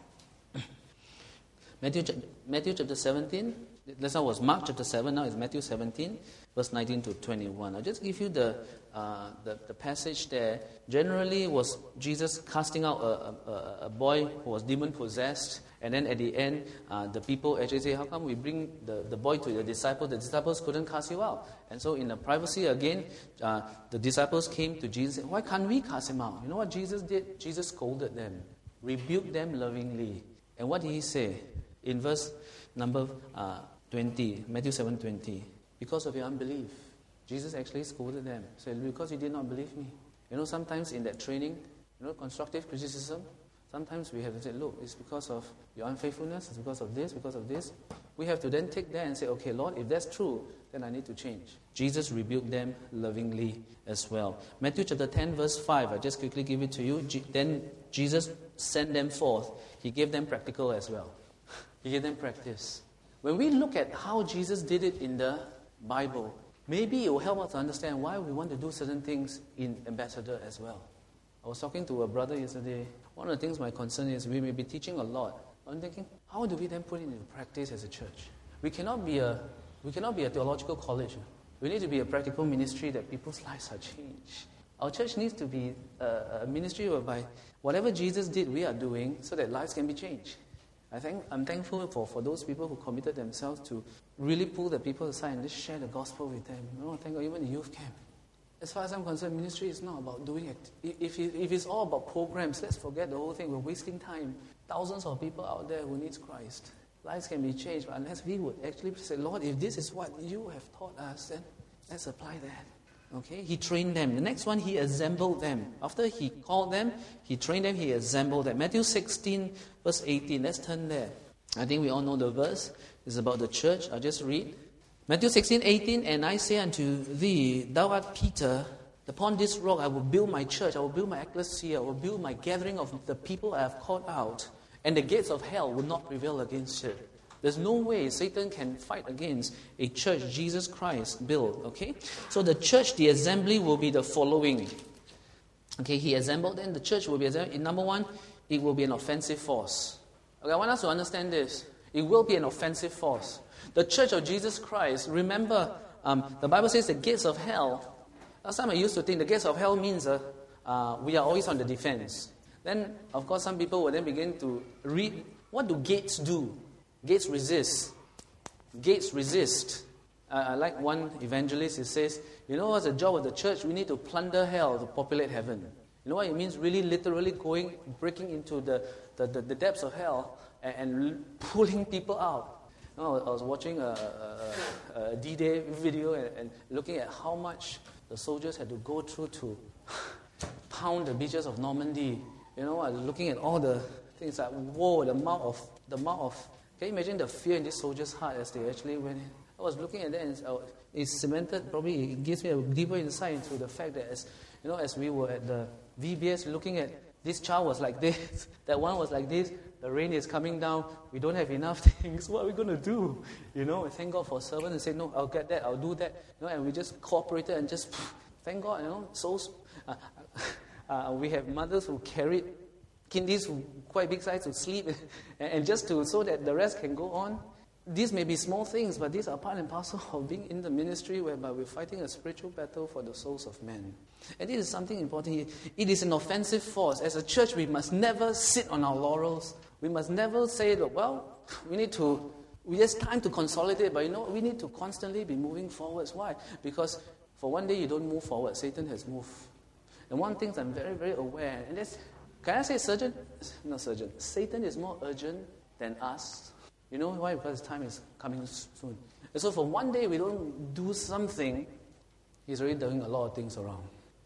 Matthew, Matthew chapter seventeen. This one was Mark chapter seven. Now it's Matthew seventeen, verse nineteen to twenty-one. I'll just give you the uh, the, the passage there. Generally, was Jesus casting out a, a, a boy who was demon possessed, and then at the end, uh, the people actually say, "How come we bring the, the boy to the disciples? The disciples couldn't cast you out." And so, in the privacy again, uh, the disciples came to Jesus. And, Why can't we cast him out? You know what Jesus did? Jesus scolded them, rebuked them lovingly, and what did he say? In verse number uh, twenty, Matthew seven twenty. because of your unbelief. Jesus actually scolded them. Said, because you did not believe me. You know, sometimes in that training, you know, constructive criticism, sometimes we have to say, look, it's because of your unfaithfulness, it's because of this, because of this. We have to then take that and say, okay, Lord, if that's true, then I need to change. Jesus rebuked them lovingly as well. Matthew chapter ten, verse five, I just quickly give it to you. G- then Jesus sent them forth. He gave them practical as well. He gave them practice. When we look at how Jesus did it in the Bible, maybe it will help us to understand why we want to do certain things in Ambassador as well. I was talking to a brother yesterday. One of the things my concern is we may be teaching a lot. I'm thinking, how do we then put it into practice as a church? We cannot be a we cannot be a theological college. We need to be a practical ministry that people's lives are changed. Our church needs to be a, a ministry whereby whatever Jesus did, we are doing so that lives can be changed. I think I'm thankful for, for those people who committed themselves to really pull the people aside and just share the gospel with them. You know, thank God, even the youth camp. As far as I'm concerned, ministry is not about doing it. If, if, if it's all about programs, let's forget the whole thing. We're wasting time. Thousands of people out there who need Christ. Lives can be changed, but unless we would actually say, Lord, if this is what you have taught us, then let's apply that. Okay? He trained them. The next one, he assembled them. After he called them, he trained them, he assembled them. Matthew sixteen, verse eighteen. Let's turn there. I think we all know the verse. It's about the church. I'll just read. Matthew sixteen, eighteen, and I say unto thee, thou art Peter, upon this rock I will build my church, I will build my ecclesia, I will build my gathering of the people I have called out, and the gates of hell will not prevail against it. There's no way Satan can fight against a church Jesus Christ built, okay? So the church, the assembly will be the following. Okay, he assembled them, the church will be assembled. Number one, it will be an offensive force. Okay, I want us to understand this. It will be an offensive force. The church of Jesus Christ, remember, um, the Bible says the gates of hell. Last time I used to think the gates of hell means uh, uh, we are always on the defense. Then, of course, some people will then begin to read, what do gates do? Gates resist. Gates resist. Uh, I like one evangelist, he says, you know what's the job of the church? We need to plunder hell to populate heaven. You know what it means? Really, literally going, breaking into the, the, the, the depths of hell and, and pulling people out. You know, I was watching a, a, a D-Day video and, and looking at how much the soldiers had to go through to pound the beaches of Normandy. You know, I was looking at all the things like, whoa, the amount of, the amount of, can you imagine the fear in these soldiers' heart as they actually went in? I was looking at that and it's cemented, probably it gives me a deeper insight into the fact that as, you know, as we were at the V B S looking at, this child was like this, that one was like this, the rain is coming down, we don't have enough things, what are we going to do? You know, thank God for a servant and say, no, I'll get that, I'll do that. You know, and we just cooperated and just, thank God, you know, so, uh, uh, we have mothers who carried kindies quite big size to sleep and, and just to, so that the rest can go on. These may be small things, but these are part and parcel of being in the ministry whereby we're fighting a spiritual battle for the souls of men. And this is something important. It is an offensive force. As a church, we must never sit on our laurels. We must never say, well, we need to, it's time to consolidate, but you know, we need to constantly be moving forwards. Why? Because for one day you don't move forward, Satan has moved. And one thing I'm very, very aware, and that's, can I say surgeon? Not surgeon. Satan is more urgent than us. You know why? Because time is coming soon. And so for one day we don't do something, he's already doing a lot of things around.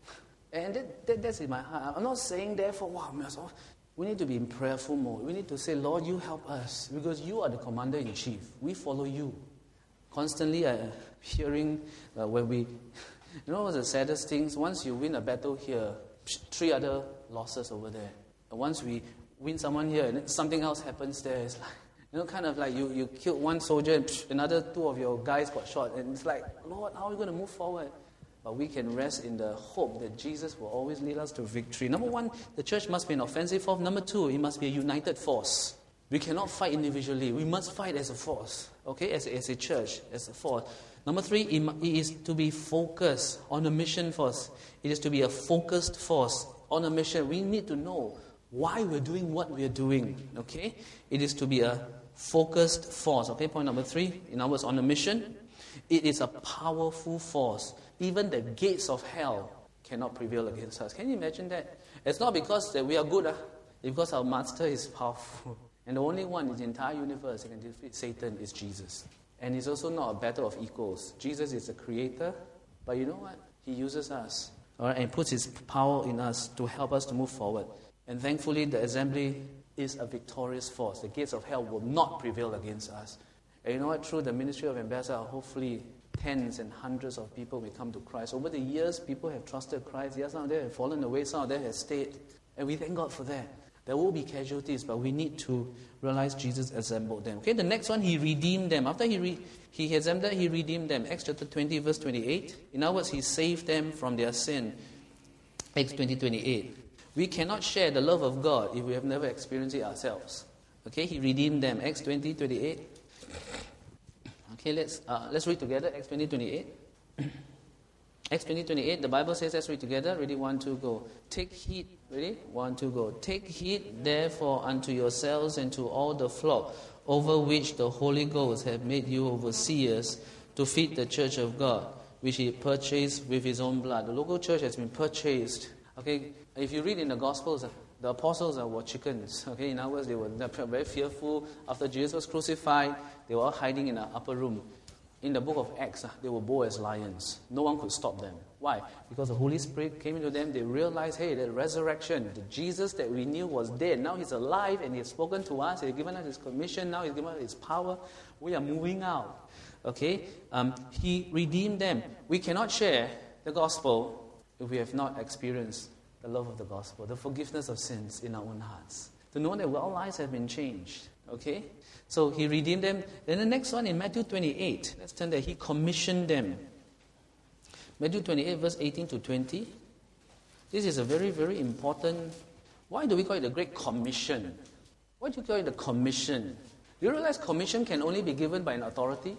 And that, that, that's in my heart. I'm not saying therefore, wow, we need to be in prayerful mode. We need to say, Lord, you help us. Because you are the commander-in-chief. We follow you. Constantly uh, hearing uh, when we... You know what's the saddest things? Once you win a battle here, three other losses over there. And once we win someone here and something else happens there, it's like... You know, kind of like you, you killed one soldier and psh, another two of your guys got shot. And it's like, Lord, how are we going to move forward? But we can rest in the hope that Jesus will always lead us to victory. Number one, the church must be an offensive force. Number two, it must be a united force. We cannot fight individually. We must fight as a force, okay, as, as a church, as a force. Number three, it, it is to be focused on a mission force. It is to be a focused force on a mission. We need to know why we're doing what we're doing, okay? It is to be a focused force, okay? Point number three, in other words, on a mission. It is a powerful force. Even the gates of hell cannot prevail against us. Can you imagine that? It's not because that we are good, uh, it's because our master is powerful. And the only one in the entire universe that can defeat Satan is Jesus. And it's also not a battle of equals. Jesus is the creator, but you know what? He uses us, all right, and puts his power in us to help us to move forward. And thankfully, the assembly is a victorious force. The gates of hell will not prevail against us. And you know what? Through the ministry of Ambassador, hopefully tens and hundreds of people may come to Christ. Over the years, people have trusted Christ. Yes, some of them have fallen away, some of them have stayed. And we thank God for that. There will be casualties, but we need to realize Jesus assembled them. Okay, the next one, he redeemed them. After he re- he assembled, he redeemed them. Acts chapter twenty, verse twenty-eight. In other words, he saved them from their sin. Acts twenty, twenty-eight. We cannot share the love of God if we have never experienced it ourselves. Okay, he redeemed them. Acts twenty, twenty-eight. Okay, let's uh, let's read together. Acts twenty, twenty-eight. Acts twenty, twenty-eight, the Bible says, let's read together. Ready, one, two, go. Take heed, ready, one, two, go. Take heed, therefore, unto yourselves and to all the flock, over which the Holy Ghost hath made you overseers, to feed the church of God, which he purchased with his own blood. The local church has been purchased. Okay, if you read in the Gospels, the apostles were chickens. Okay, in other words, they were very fearful. After Jesus was crucified, they were all hiding in an upper room. In the book of Acts, they were bold as lions. No one could stop them. Why? Because the Holy Spirit came into them. They realized, hey, the resurrection, the Jesus that we knew was dead. Now he's alive and he has spoken to us. He's given us his commission. Now he's given us his power. We are moving out. Okay? Um, he redeemed them. We cannot share the gospel if we have not experienced the love of the gospel, the forgiveness of sins in our own hearts. To know that our lives have been changed. Okay? So he redeemed them. Then the next one in Matthew twenty-eight. Let's turn there. He commissioned them. Matthew twenty-eight, verse eighteen to twenty. This is a very, very important. Why do we call it the Great Commission? Why do you call it the commission? Do you realize commission can only be given by an authority?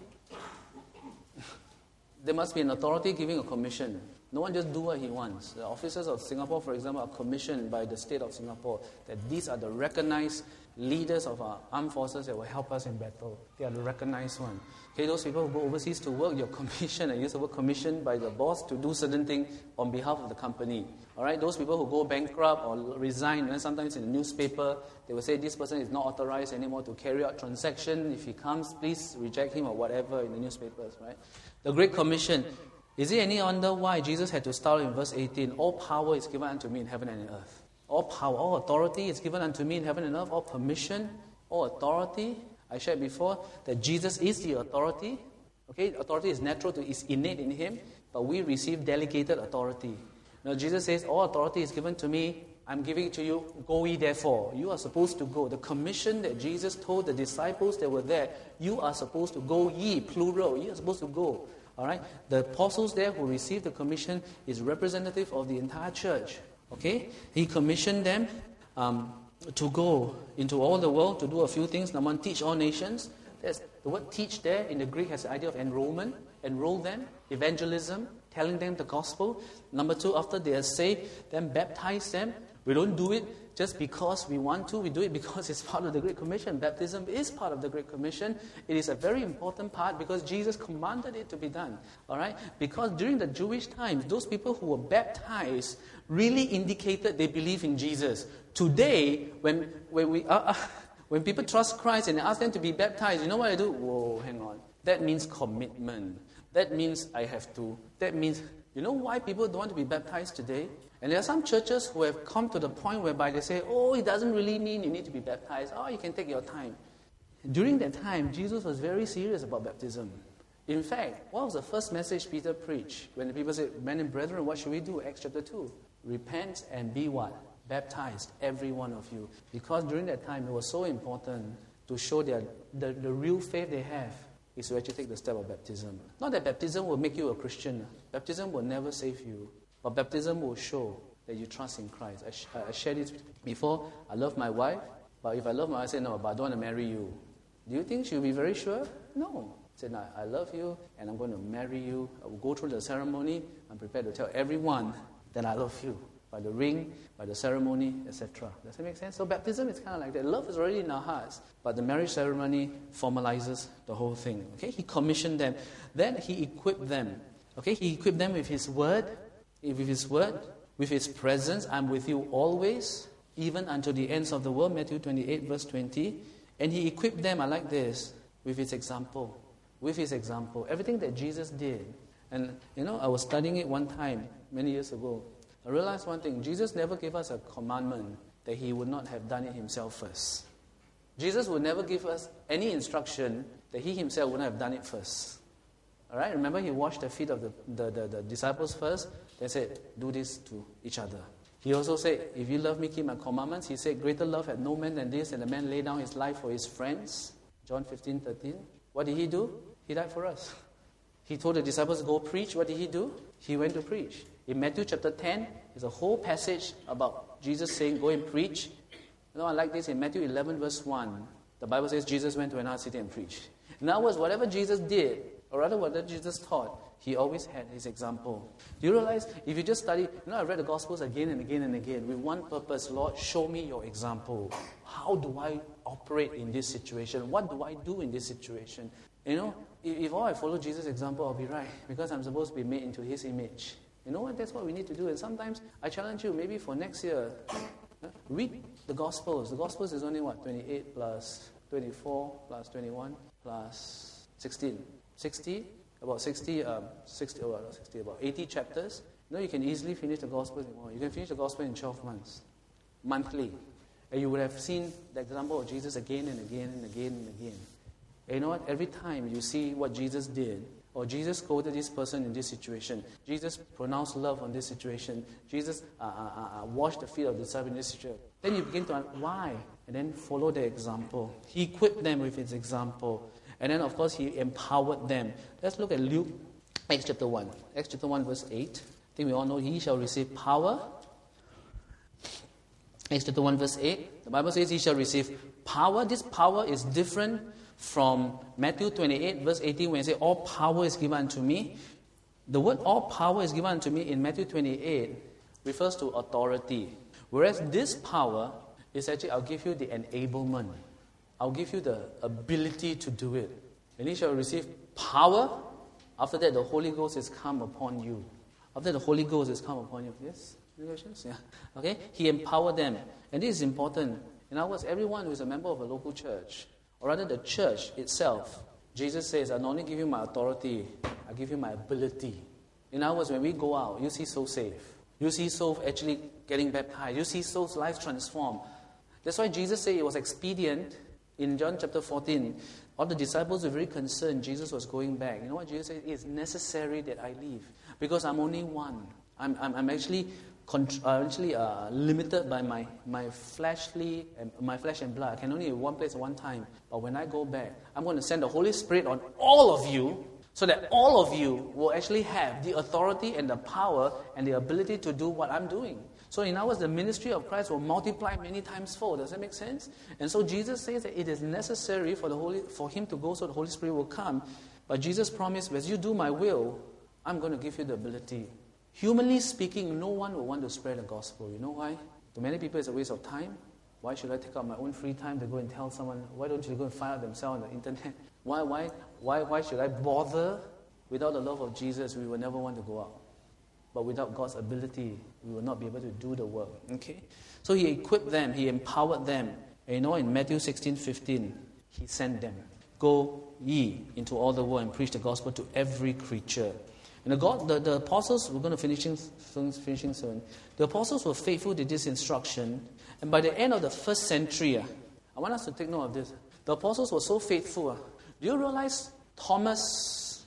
There must be an authority giving a commission. No one just do what he wants. The officers of Singapore, for example, are commissioned by the state of Singapore that these are the recognized leaders of our armed forces that will help us in battle. They are the recognized one. Okay, those people who go overseas to work, you're commissioned, and use the word commissioned by the boss to do certain things on behalf of the company. All right, those people who go bankrupt or resign, and sometimes in the newspaper, they will say this person is not authorized anymore to carry out transaction. If he comes, please reject him or whatever in the newspapers, right? The Great Commission. Is it any wonder why Jesus had to start in verse eighteen? All power is given unto me in heaven and in earth. All power, all authority is given unto me in heaven and earth. All permission, all authority. I shared before that Jesus is the authority. Okay, authority is natural, to, is innate in him, but we receive delegated authority. Now Jesus says, all authority is given to me. I'm giving it to you. Go ye therefore. You are supposed to go. The commission that Jesus told the disciples that were there, you are supposed to go ye, plural. You are supposed to go. All right? The apostles there who received the commission is representative of the entire church. Okay? He commissioned them um, to go into all the world to do a few things. Number one, teach all nations. There's, the word teach there in the Greek has the idea of enrollment. Enroll them. Evangelism. Telling them the gospel. Number two, after they are saved, then baptize them. We don't do it just because we want to. We do it because it's part of the Great Commission. Baptism is part of the Great Commission. It is a very important part because Jesus commanded it to be done. All right? Because during the Jewish times, those people who were baptized really indicated they believe in Jesus. Today, when when we uh, uh, when people trust Christ and ask them to be baptized, you know what I do? Whoa, hang on. That means commitment. That means I have to. That means, you know why people don't want to be baptized today? And there are some churches who have come to the point whereby they say, oh, it doesn't really mean you need to be baptized. Oh, you can take your time. During that time, Jesus was very serious about baptism. In fact, what was the first message Peter preached? When the people said, men and brethren, what should we do? Acts chapter two. Repent and be what? Baptized, every one of you. Because during that time, it was so important to show their, the, the real faith they have is to actually take the step of baptism. Not that baptism will make you a Christian. Baptism will never save you. But baptism will show that you trust in Christ. I, sh- I shared it before. I love my wife, but if I love my wife, I say, no, but I don't want to marry you. Do you think she'll be very sure? No. I said, no, I love you, and I'm going to marry you. I will go through the ceremony. I'm prepared to tell everyone that I love you. By the ring, by the ceremony, et cetera. Does that make sense? So baptism is kind of like that. Love is already in our hearts, but the marriage ceremony formalizes the whole thing. Okay, he commissioned them. Then he equipped them. Okay, he equipped them with his word, with his word, with his presence. I'm with you always, even unto the ends of the world. Matthew twenty-eight, verse twenty. And he equipped them, I like this, with his example. with his example. Everything that Jesus did. And, you know, I was studying it one time, many years ago. I realized one thing. Jesus never gave us a commandment that he would not have done it himself first. Jesus would never give us any instruction that he himself wouldn't have done it first. All right? Remember, he washed the feet of the, the, the, the disciples first. Then said, do this to each other. He also said, if you love me, keep my commandments. He said, greater love had no man than this, and a man lay down his life for his friends. John fifteen thirteen. What did he do? He died for us. He told the disciples, go preach. What did he do? He went to preach. In Matthew chapter ten, there's a whole passage about Jesus saying, go and preach. You know, I like this. In Matthew eleven, verse one, the Bible says Jesus went to another city and preached. In other words, whatever Jesus did, or rather whatever Jesus taught, he always had his example. Do you realize, if you just study, you know, I read the Gospels again and again and again with one purpose, Lord, show me your example. How do I operate in this situation? What do I do in this situation? You know, if, if all I follow Jesus' example, I'll be right, because I'm supposed to be made into his image. You know what? That's what we need to do. And sometimes I challenge you, maybe for next year, read the Gospels. The Gospels is only what? twenty-eight plus twenty-four plus twenty-one plus sixteen. sixty? About sixty, um, sixty, oh, not sixty, about eighty chapters. You know, you can easily finish the Gospel in one. You can finish the Gospel in twelve months, monthly. And you would have seen the example of Jesus again and again and again and again. And you know what? Every time you see what Jesus did, or Jesus quoted this person in this situation, Jesus pronounced love on this situation, Jesus uh, uh, uh, washed the feet of the disciples in this situation, then you begin to understand why, and then follow the example. He equipped them with his example. And then, of course, he empowered them. Let's look at Luke, Acts chapter one. Acts chapter one, verse eight. I think we all know he shall receive power. Acts chapter one, verse eight. The Bible says he shall receive power. This power is different from Matthew twenty-eight, verse eighteen, when it says, all power is given unto me. The word all power is given unto me in Matthew twenty-eight refers to authority. Whereas this power is actually, I'll give you the enablement. I'll give you the ability to do it. And you shall receive power. After that, the Holy Ghost is come upon you. After the Holy Ghost is come upon you. Yes? Any questions? Yeah. Okay? He empowered them. And this is important. In other words, everyone who is a member of a local church, or rather the church itself, Jesus says, I not only give you my authority, I give you my ability. In other words, when we go out, you see souls saved. You see souls actually getting baptized. You see souls' lives transformed. That's why Jesus said it was expedient. In John chapter fourteen, all the disciples were very concerned Jesus was going back. You know what Jesus said? It is necessary that I leave because I'm only one. I'm, I'm, I'm actually, contr- uh, actually uh, limited by my, my fleshly, and my flesh and blood. I can only be in one place at one time. But when I go back, I'm going to send the Holy Spirit on all of you so that all of you will actually have the authority and the power and the ability to do what I'm doing. So in other words, the ministry of Christ will multiply many times fold. Does that make sense? And so Jesus says that it is necessary for the Holy, for him to go so the Holy Spirit will come. But Jesus promised, as you do my will, I'm going to give you the ability. Humanly speaking, no one will want to spread the gospel. You know why? To many people, it's a waste of time. Why should I take out my own free time to go and tell someone? Why don't you go and find out themselves on the internet? Why, why, why, why should I bother? Without the love of Jesus, we will never want to go out. But without God's ability, we will not be able to do the work. Okay? So he equipped them, he empowered them. And you know, in Matthew sixteen fifteen, he sent them. Go ye into all the world and preach the gospel to every creature. And the, God, the, the apostles, we're going to finishing soon, finishing soon. The apostles were faithful to this instruction. And by the end of the first century, uh, I want us to take note of this. The apostles were so faithful. Uh, do you realize Thomas,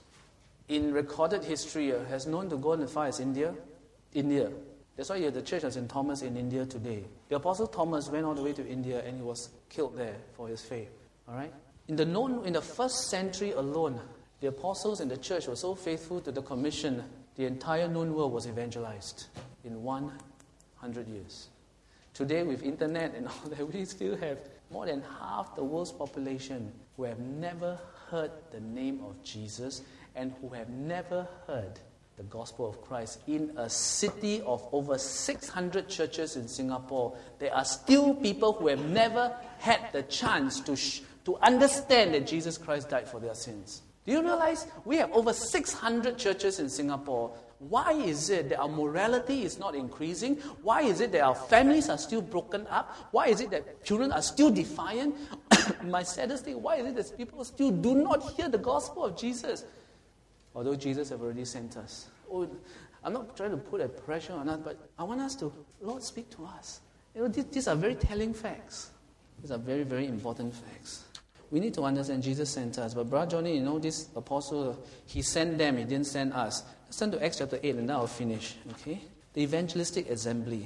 in recorded history, uh, has known to go as far as India? India. That's why you have the church of Saint Thomas in India today. The apostle Thomas went all the way to India and he was killed there for his faith. All right? In the known, in the first century alone, the apostles and the church were so faithful to the commission, the entire known world was evangelized in one hundred years. Today, with internet and all that, we still have more than half the world's population who have never heard the name of Jesus and who have never heard the gospel of Christ. In a city of over six hundred churches in Singapore, there are still people who have never had the chance to, sh- to understand that Jesus Christ died for their sins. Do you realize we have over six hundred churches in Singapore Why is it that our morality is not increasing? Why is it that our families are still broken up? Why is it that children are still defiant? My saddest thing, why is it that people still do not hear the gospel of Jesus? Although Jesus have already sent us. Oh, I'm not trying to put a pressure on us, but I want us to, Lord, speak to us. You know, these, these are very telling facts. These are very, very important facts. We need to understand Jesus sent us. But Brother Johnny, you know, this apostle, he sent them, he didn't send us. Let's turn to Acts chapter eight and then I'll finish. Okay? The evangelistic assembly.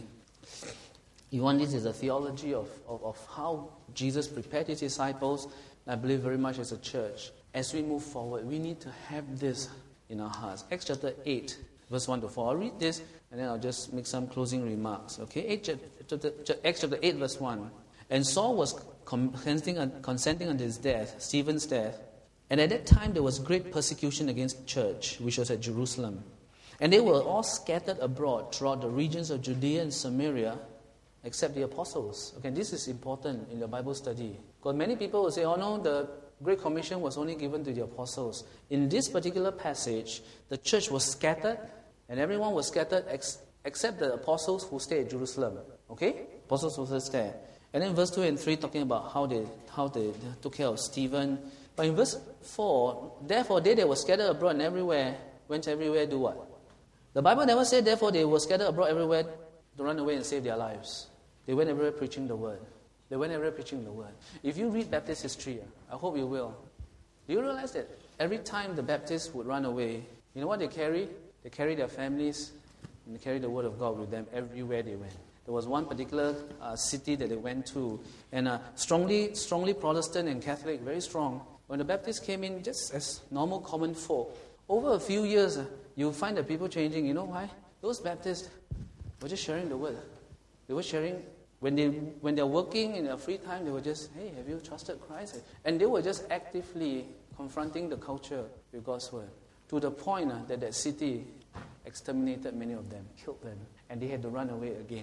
You want this is a theology of, of, of how Jesus prepared his disciples. I believe very much as a church. As we move forward, we need to have this in our hearts. Acts chapter eight, verse one to four. I'll read this and then I'll just make some closing remarks. Okay? Acts chapter eight, verse one. And Saul was consenting, consenting unto his death, Stephen's death. And at that time there was great persecution against the church, which was at Jerusalem. And they were all scattered abroad throughout the regions of Judea and Samaria, except the apostles. Okay, this is important in the Bible study. Because many people will say, oh no, the Great Commission was only given to the apostles. In this particular passage, the church was scattered, and everyone was scattered ex- except the apostles who stayed at Jerusalem. Okay? Apostles who stayed there. And then verse two and three talking about how they how they took care of Stephen. But in verse four, therefore they that were scattered abroad and everywhere, went everywhere, do what? The Bible never said, therefore they were scattered abroad everywhere to run away and save their lives. They went everywhere preaching the word. They went everywhere preaching the word. If you read Baptist history, I hope you will, do you realize that every time the Baptists would run away, you know what they carry? They carry their families and they carry the word of God with them everywhere they went. There was one particular uh, city that they went to, and uh, strongly, strongly Protestant and Catholic, very strong. When the Baptists came in, just as normal common folk, over a few years, uh, you'll find the people changing. You know why? Those Baptists were just sharing the word. They were sharing, when, they, when they're working in their free time, they were just, hey, have you trusted Christ? And they were just actively confronting the culture with God's word, to the point uh, that that city exterminated many of them, killed them, and they had to run away again.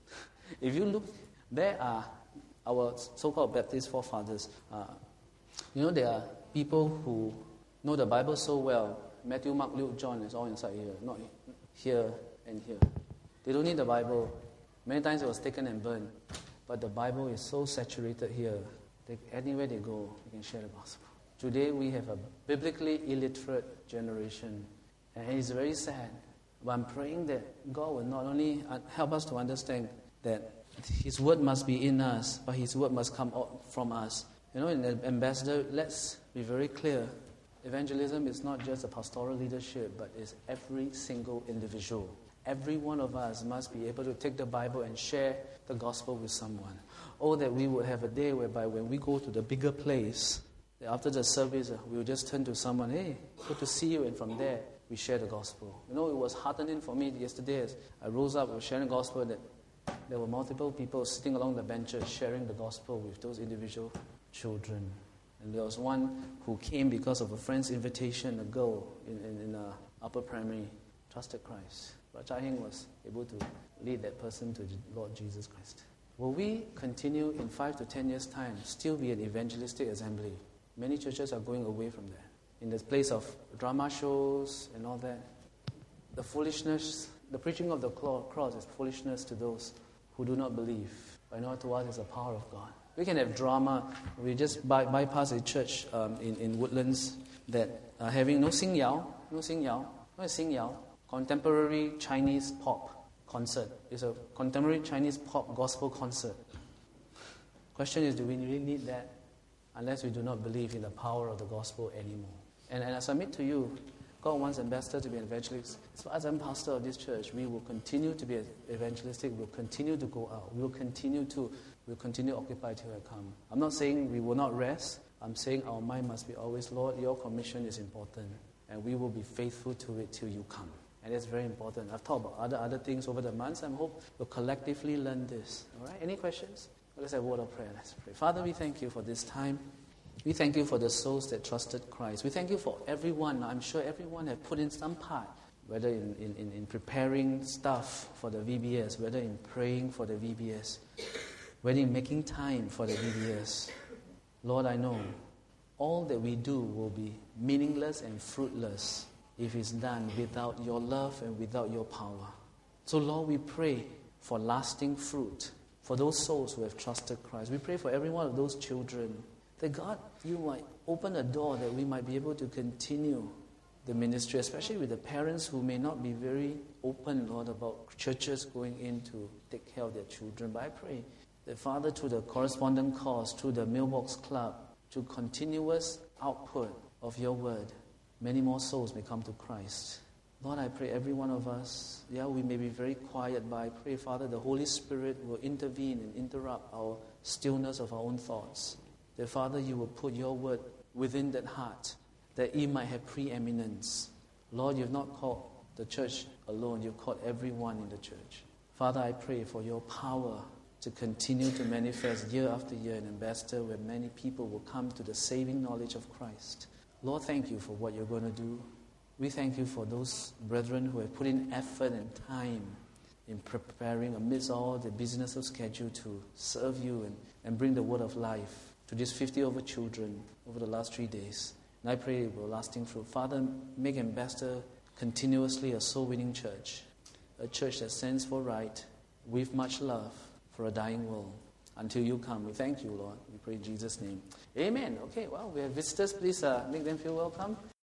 If you look, there are our so-called Baptist forefathers. Uh, you know, there are people who know the Bible so well. Matthew, Mark, Luke, John is all inside here, not here and here. They don't need the Bible. Many times it was taken and burned. But the Bible is so saturated here. They, anywhere they go, they can share the gospel. Today we have a biblically illiterate generation. And it's very sad. But I'm praying that God will not only help us to understand that His word must be in us, but His word must come out from us. You know, in the ambassador, let's be very clear. Evangelism is not just a pastoral leadership, but it's every single individual. Every one of us must be able to take the Bible and share the gospel with someone. Oh, that we would have a day whereby when we go to the bigger place, after the service, we will just turn to someone, hey, good to see you, and from there, we share the gospel. You know, it was heartening for me yesterday as I rose up, I was sharing the gospel, that there were multiple people sitting along the benches sharing the gospel with those individual children. And there was one who came because of a friend's invitation, a girl in, in, in a upper primary, trusted Christ. But Cha Hing was able to lead that person to Lord Jesus Christ. Will we continue in five to ten years' time, still be an evangelistic assembly? Many churches are going away from that. In the place of drama shows and all that, the foolishness, the preaching of the cross is foolishness to those who do not believe. But not to us, it's the power of God. We can have drama. We just by, bypass a church um, in, in Woodlands that are having no Sing Yao, no Sing Yao, no Sing Yao, contemporary Chinese pop concert. It's a contemporary Chinese pop gospel concert. Question is, do we really need that? Unless we do not believe in the power of the gospel anymore. And, and I submit to you, God wants ambassador to be an evangelist. As far as I'm pastor of this church, we will continue to be evangelistic. We'll continue to go out. We'll continue to we'll continue to occupy till I come. I'm not saying we will not rest. I'm saying our mind must be always, Lord, your commission is important. And we will be faithful to it till you come. And it's very important. I've talked about other other things over the months. I hope we'll collectively learn this. All right? Any questions? Let's have a word of prayer. Let's pray. Father, we thank you for this time. We thank you for the souls that trusted Christ. We thank you for everyone. I'm sure everyone has put in some part, whether in, in, in preparing stuff for the V B S, whether in praying for the V B S, whether in making time for the V B S. Lord, I know all that we do will be meaningless and fruitless if it's done without your love and without your power. So Lord, we pray for lasting fruit for those souls who have trusted Christ. We pray for every one of those children that God, you might open a door that we might be able to continue the ministry, especially with the parents who may not be very open, Lord, about churches going in to take care of their children. But I pray that, Father, through the correspondent course, through the mailbox club, through continuous output of your word, many more souls may come to Christ. Lord, I pray every one of us, yeah, we may be very quiet, but I pray, Father, the Holy Spirit will intervene and interrupt our stillness of our own thoughts. That, Father, you will put your word within that heart, that it might have preeminence. Lord, you've not called the church alone, you've called everyone in the church. Father, I pray for your power to continue to manifest year after year in Ambassador, where many people will come to the saving knowledge of Christ. Lord, thank you for what you're going to do. We thank you for those brethren who have put in effort and time in preparing amidst all the business of schedule to serve you and, and bring the word of life to these fifty over children over the last three days. And I pray it will lasting fruit. Father, make Ambassador continuously a soul-winning church, a church that stands for right, with much love for a dying world. Until you come, we thank you, Lord. We pray in Jesus' name. Amen. Okay, well, we have visitors. Please uh, make them feel welcome.